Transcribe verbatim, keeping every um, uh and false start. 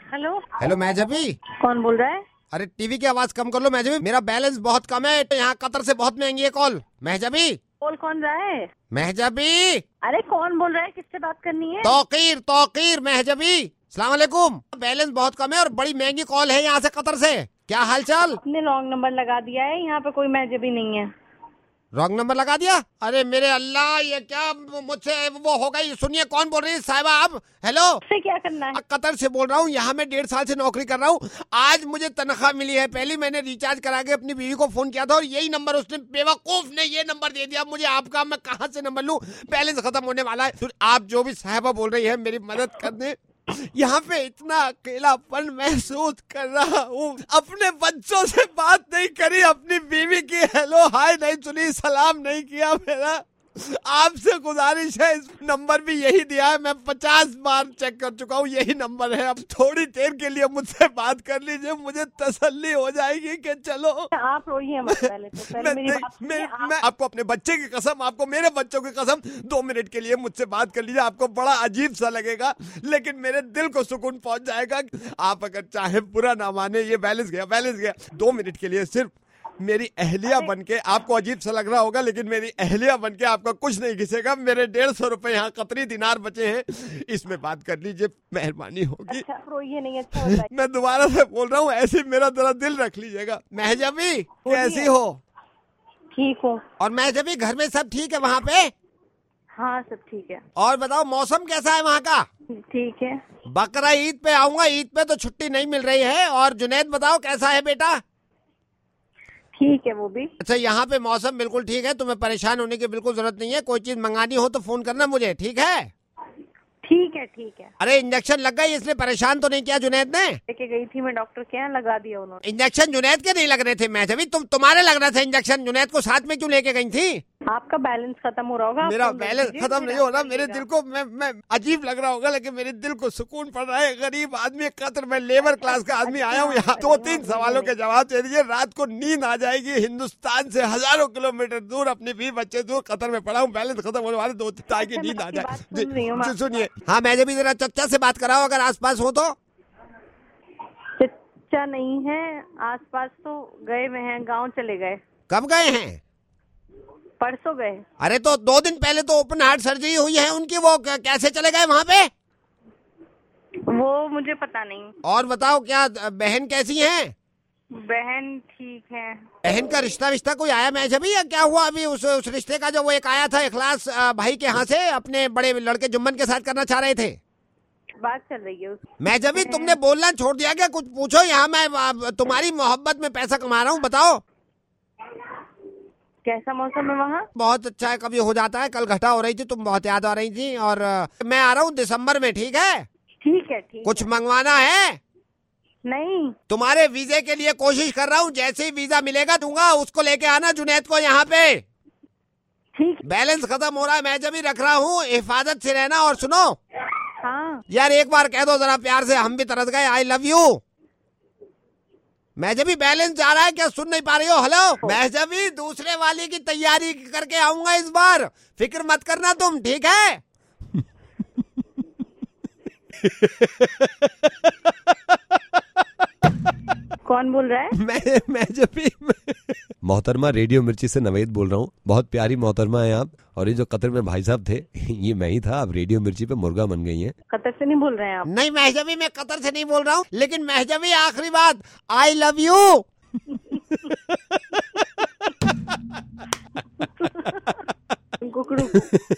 Hello hello महजबी। कौन बोल रहा है? अरे टीवी की आवाज कम कर लो महजबी, मेरा बैलेंस बहुत कम है, यहाँ कतर से बहुत महंगी है कॉल। महजबी बोल कौन रहा है? महजबी। अरे कौन बोल रहा है? किससे बात करनी है? तौकीर तौकीर महजबी। सलाम अलैकुम। बैलेंस बहुत कम है और बड़ी महंगी कॉल है यहाँ से कतर से। क्या हाल चाल? आपने रॉन्ग नंबर लगा दिया है, यहाँ पे कोई महजबी नहीं है। रॉन्ग नंबर लगा दिया? अरे मेरे अल्लाह, ये क्या मुझसे वो हो गई। सुनिए कौन बोल रही है साहिबा आप? हेलो, उससे क्या करना है? कतर से बोल रहा हूँ, यहाँ मैं डेढ़ साल से नौकरी कर रहा हूँ। आज मुझे तनख्वाह मिली है, पहले मैंने रिचार्ज करा के अपनी बीवी को फोन किया था और यही नंबर उसने, बेवकूफ ने ये नंबर दे दिया मुझे आपका। मैं कहाँ से नंबर लूँ? बैलेंस खत्म होने वाला है। तो आप जो भी साहिबा बोल रही है मेरी मदद करने, यहाँ पे इतना अकेलापन महसूस कर रहा हूँ। अपने बच्चों से बात नहीं करी, अपनी बीवी की हेलो हाय नहीं सुनी, सलाम नहीं किया। मेरा आपसे गुजारिश है, इस नंबर भी यही दिया है, मैं पचास बार चेक कर चुका हूँ, यही नंबर है। अब थोड़ी देर के लिए मुझसे बात कर लीजिए, मुझे तसल्ली हो जाएगी कि चलो। आप रोइए मत पहले तो, पहले मैं, मेरी बात मैं, सुनिए। आप... मैं आपको अपने बच्चे की कसम, आपको मेरे बच्चों की कसम, दो मिनट के लिए मुझसे बात कर लीजिए। आपको बड़ा अजीब सा लगेगा लेकिन मेरे दिल को सुकून पहुंच जाएगा। आप अगर चाहे बुरा ना माने, ये बैलेंस गया बैलेंस गया। दो मिनट के लिए सिर्फ मेरी अहलिया बनके, आपको अजीब सा लग रहा होगा लेकिन मेरी अहलिया बनके आपका कुछ नहीं घिसेगा। मेरे डेढ़ सौ रुपए यहाँ कतरी दिनार बचे हैं, इसमें बात कर लीजिए, मेहरबानी होगी। अच्छा, रोइए नहीं, अच्छा होता है। मैं दोबारा से बोल रहा हूँ, ऐसे मेरा जरा दिल रख लीजिएगा। महजबी कैसी हो? ठीक हूँ। और महजबी घर में सब ठीक है वहाँ पे? हाँ सब ठीक है। और बताओ मौसम कैसा है वहाँ का? ठीक है। बकरा ईद पे आऊंगा, ईद पे तो छुट्टी नहीं मिल रही है। और जुनैद बताओ कैसा है बेटा? ठीक है वो भी। अच्छा, यहाँ पे मौसम बिल्कुल ठीक है, तुम्हें परेशान होने की बिल्कुल जरूरत नहीं है। कोई चीज मंगानी हो तो फोन करना मुझे, ठीक है? ठीक है ठीक है। अरे इंजेक्शन लग गई, इसलिए परेशान तो नहीं किया जुनैद ने? लेके गई थी मैं डॉक्टर के यहाँ, लगा दिया उन्होंने। इंजेक्शन जुनैद के नहीं लग रहे थे महजबी, तुम तुम्हारे लग रहा था इंजेक्शन। जुनैद को साथ में क्यों लेके गई थी? आपका बैलेंस खत्म हो रहा होगा। मेरा बैलेंस खत्म नहीं हो रहा, मेरे दिल को, मैं मैं अजीब लग रहा होगा लेकिन मेरे दिल को सुकून पड़ रहा है। गरीब आदमी, कतर में लेबर क्लास का आदमी आया हूँ यहाँ। दो तीन सवालों के जवाब दे दीजिए, रात को नींद आ जाएगी। हिंदुस्तान से हजारों किलोमीटर दूर, अपनी भी बच्चे दूर, कतर में पड़ा हूँ। बैलेंस खत्म होने वाले, दो ताकि नींद आ जाए। सुनिए, हाँ महजबी जरा चचा से बात कराओ अगर आसपास हो तो। चचा नहीं है आसपास, तो गए हुए हैं, गाँव चले गए। कब गए हैं? परसों गए। अरे तो दो दिन पहले तो ओपन हार्ट सर्जरी हुई है उनकी, वो कैसे चले गए वहाँ पे? वो मुझे पता नहीं। और बताओ, क्या बहन कैसी है? बहन ठीक है। बहन का रिश्ता विश्ता कोई आया महजबी या क्या हुआ अभी? उस उस रिश्ते का जो वो एक आया था इखलास भाई के यहाँ से, अपने बड़े लड़के जुम्मन के साथ करना चाह रहे थे, बात चल रही है उसकी। महजबी तुमने बोलना छोड़ दिया क्या? कुछ पूछो, यहाँ मैं तुम्हारी मोहब्बत में पैसा कमा रहा हूँ, बताओ। कैसा मौसम है वहाँ? बहुत अच्छा है, कभी हो जाता है। कल घटा हो रही थी, तुम बहुत याद आ रही थी। और मैं आ रहा हूँ दिसंबर में, ठीक है? ठीक है ठीक। कुछ मंगवाना है? नहीं। तुम्हारे वीजे के लिए कोशिश कर रहा हूँ, जैसे ही वीजा मिलेगा दूंगा, उसको लेके आना जुनैद को यहाँ पे। ठीक। बैलेंस खत्म हो रहा है, मैं जब ही रख रहा हूँ, हिफाजत से रहना। और सुनो, हाँ यार एक बार कह दो जरा प्यार से, हम भी तरस गए, I love you. Mahjabeen balance जा रहा है क्या? सुन नहीं पा रही हो? हेलो महजबी, दूसरे वाले की तैयारी करके आऊंगा इस बार, फिक्र मत करना तुम, ठीक है? कौन बोल रहा है? मैं महजबी। मोहतरमा रेडियो मिर्ची से नवेद बोल रहा हूँ। बहुत प्यारी मोहतरमा है आप। और ये जो कतर में भाई साहब थे, ये मैं ही था। आप रेडियो मिर्ची पे मुर्गा बन गई हैं। कतर से नहीं बोल रहे हैं आप? नहीं महजबी, मैं कतर से नहीं बोल रहा हूँ, लेकिन महजबी आखिरी बात, आई लव यू। कुकड़ू